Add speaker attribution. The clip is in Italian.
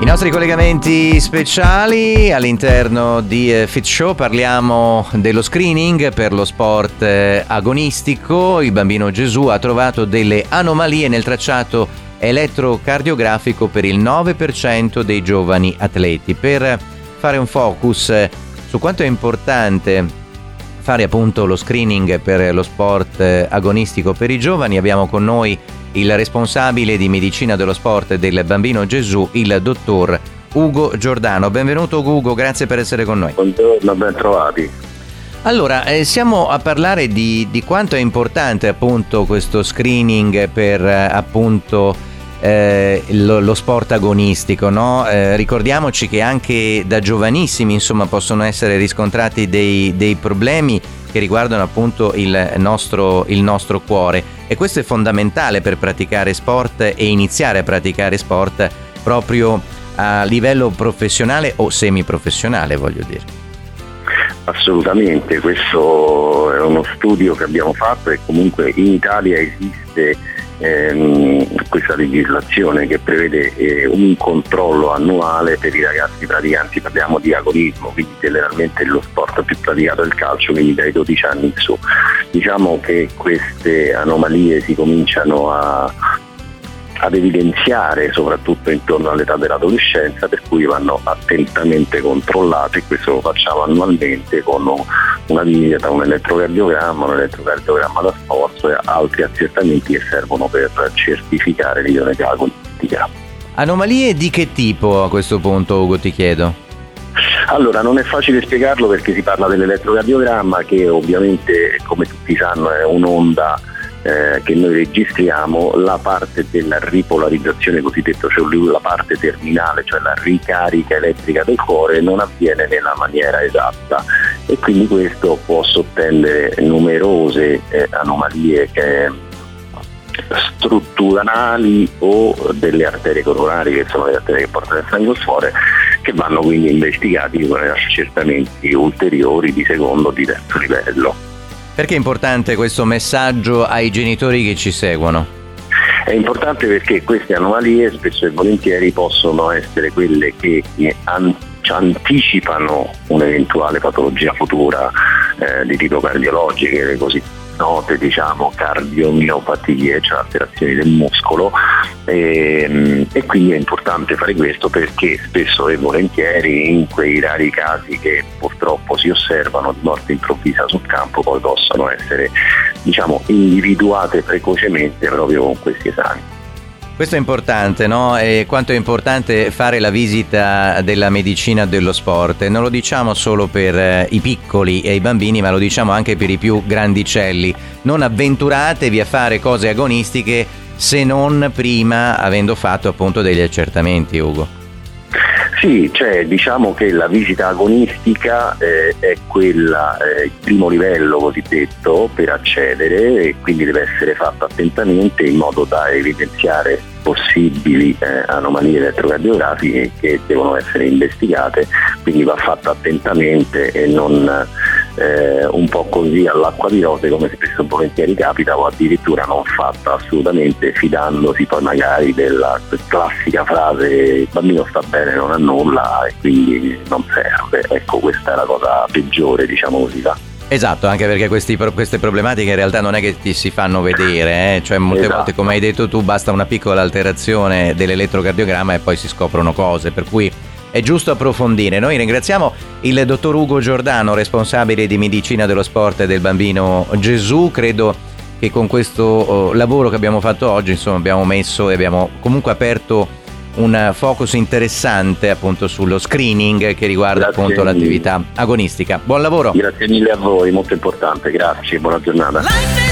Speaker 1: I nostri collegamenti speciali all'interno di Fit Show, parliamo dello screening per lo sport agonistico. Il bambino Gesù ha trovato delle anomalie nel tracciato elettrocardiografico per il 9% dei giovani atleti. Per fare un focus su quanto è importante fare appunto lo screening per lo sport agonistico per i giovani, abbiamo con noi il responsabile di medicina dello sport del bambino Gesù, il dottor Ugo Giordano. Benvenuto Ugo, grazie per essere con noi.
Speaker 2: Buongiorno, ben trovati.
Speaker 1: Allora, siamo a parlare di quanto è importante appunto questo screening per appunto lo sport agonistico, no? Ricordiamoci che anche da giovanissimi insomma possono essere riscontrati dei problemi che riguardano appunto il nostro cuore, e questo è fondamentale per praticare sport e iniziare a praticare sport proprio a livello professionale o semiprofessionale, voglio dire.
Speaker 2: Assolutamente, questo è uno studio che abbiamo fatto e comunque in Italia esiste questa legislazione che prevede un controllo annuale per i ragazzi praticanti. Parliamo di agonismo, quindi generalmente lo sport più praticato è il calcio, quindi dai 12 anni in su. Diciamo che queste anomalie si cominciano ad evidenziare soprattutto intorno all'età dell'adolescenza, per cui vanno attentamente controllate, e questo lo facciamo annualmente con una visita, un elettrocardiogramma da sforzo e altri accertamenti che servono per certificare l'idoneità agonistica.
Speaker 1: Anomalie di che tipo a questo punto, Ugo, ti chiedo?
Speaker 2: Allora, non è facile spiegarlo perché si parla dell'elettrocardiogramma, che ovviamente, come tutti sanno, è un'onda che noi registriamo. La parte della ripolarizzazione cosiddetta, cioè la parte terminale, cioè la ricarica elettrica del cuore, non avviene nella maniera esatta, e quindi questo può sottendere numerose anomalie strutturali o delle arterie coronari, che sono le arterie che portano il sangue al cuore, che vanno quindi investigati con accertamenti ulteriori di secondo o di terzo livello.
Speaker 1: Perché è importante questo messaggio ai genitori che ci seguono?
Speaker 2: È importante perché queste anomalie spesso e volentieri possono essere quelle che anticipano un'eventuale patologia futura di tipo cardiologiche, le cosiddette note, cardiomiopatie, cioè alterazioni del muscolo, e quindi è importante fare questo perché spesso e volentieri in quei rari casi che purtroppo si osservano di morte improvvisa sul campo poi possono essere individuate precocemente proprio con questi esami.
Speaker 1: Questo è importante, no? E quanto è importante fare la visita della medicina dello sport. Non lo diciamo solo per i piccoli e i bambini, ma lo diciamo anche per i più grandicelli. Non avventuratevi a fare cose agonistiche se non prima avendo fatto appunto degli accertamenti, Ugo.
Speaker 2: Sì, diciamo che la visita agonistica è quella, il primo livello cosiddetto per accedere, e quindi deve essere fatta attentamente in modo da evidenziare possibili anomalie elettrocardiografiche che devono essere investigate, quindi va fatta attentamente e non un po' così all'acqua di rose come spesso e volentieri capita, o addirittura non fatta assolutamente fidandosi poi magari della classica frase il bambino sta bene, non ha nulla e quindi non serve. Ecco, questa è la cosa peggiore, diciamo così.
Speaker 1: Esatto, anche perché queste problematiche in realtà non è che ti si fanno vedere, cioè molte volte, come hai detto tu, basta una piccola alterazione dell'elettrocardiogramma e poi si scoprono cose, per cui è giusto approfondire. Noi ringraziamo il dottor Ugo Giordano, responsabile di medicina dello sport del bambino Gesù. Credo che con questo lavoro che abbiamo fatto oggi, insomma, abbiamo messo e abbiamo comunque aperto un focus interessante appunto sullo screening che riguarda appunto l'attività agonistica. Buon lavoro.
Speaker 2: Grazie mille a voi, molto importante, grazie, buona giornata.